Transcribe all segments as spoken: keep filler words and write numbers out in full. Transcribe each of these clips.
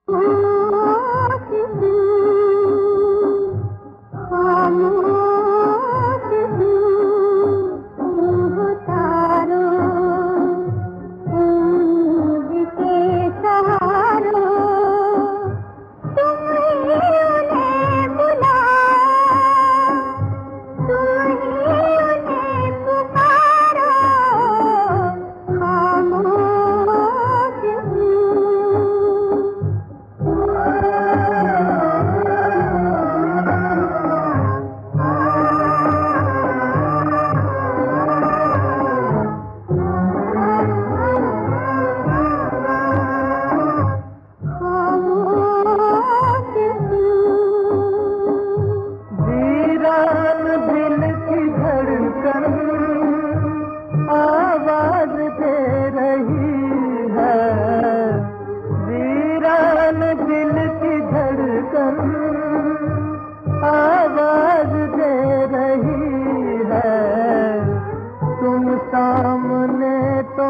आवाज दे रही है, तुम सामने तो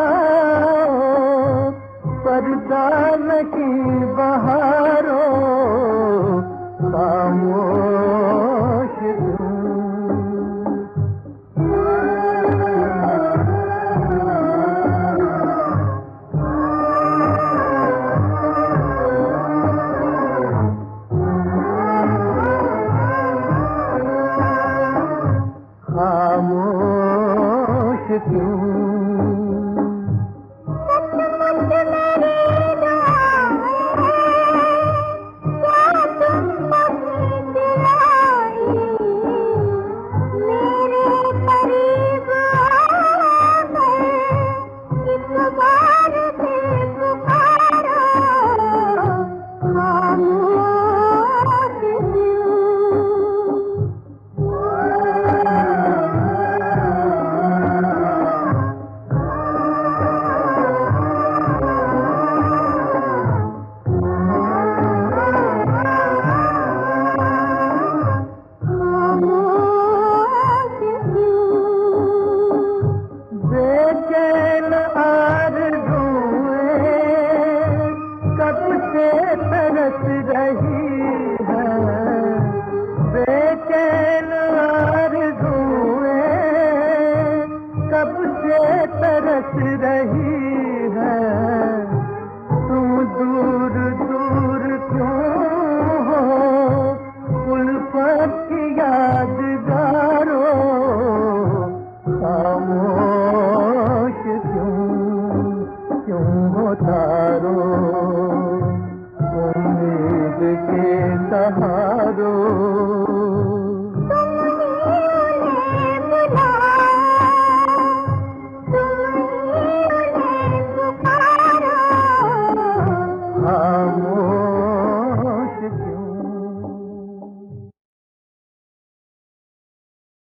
आओ, पर्दा नहीं बहारो, खामोश खामोश क्यों? तरस रही है, बेचैन आरज़ूएं कब से तरस रही है, तुम दूर दूर क्यों हो, उल्फत की यादगारो, खामोश क्यों क्यों हो तारो, उम्मीद के सहारों।